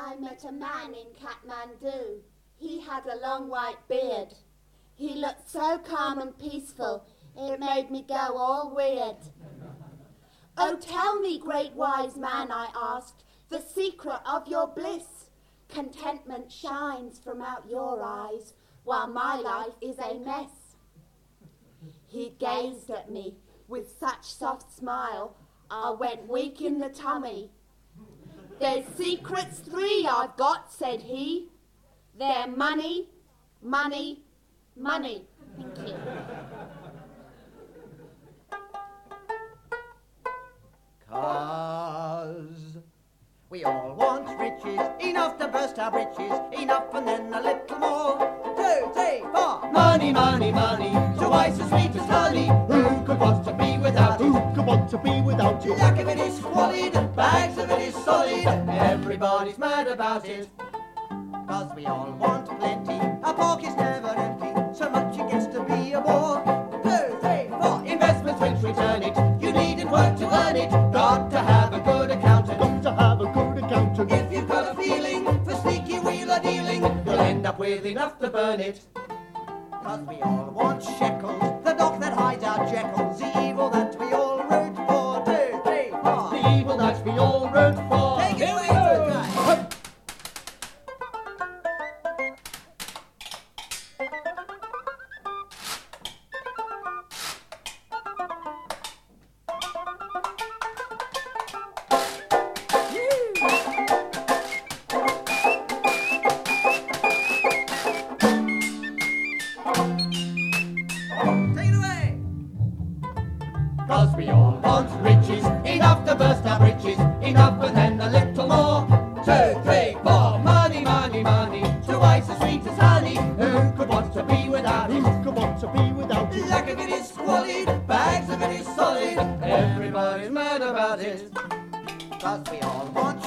I met a man in Kathmandu. He had a long white beard. He looked so calm and peaceful, it made me go all weird. Oh, tell me, great wise man, I asked, the secret of your bliss. Contentment shines from out your eyes, while my life is a mess. He gazed at me with such soft smile, I went weak in the tummy. There's secrets 3 I've got, said he. They're money, money, money. Thank you. Cause we all want riches, enough to burst our britches, enough and then a little more. 2, 3, 4. Money, money, money, so why so sweet as honey? Who could want to be without it? Who could want to be without it? Lack of it is squalid, bags of it is solid. Everybody's mad about it. Cause we all want plenty, our pocket's never empty, so much it gets to be a bore. 2, 3, 4. Investments which return it, you needn't work to earn it. Got to have a good accountant. Got to have a good accountant. If you've got a feeling for sneaky wheeler dealing, you'll end up with enough to burn it. Cause we all want shekels, the dog that hides our jekels, the evil that we all root for. 2, 3, 4. The evil that we all root for. Take it away, good guy. Cause we all want riches, enough to burst our britches, enough and then a little more. 2, 3, 4. Money, money, money, twice as sweet as honey. Who could want to be without it? Who could want to be without it? Lack of it is squalid, bags of it is solid. Everybody's mad about it. Cause we all want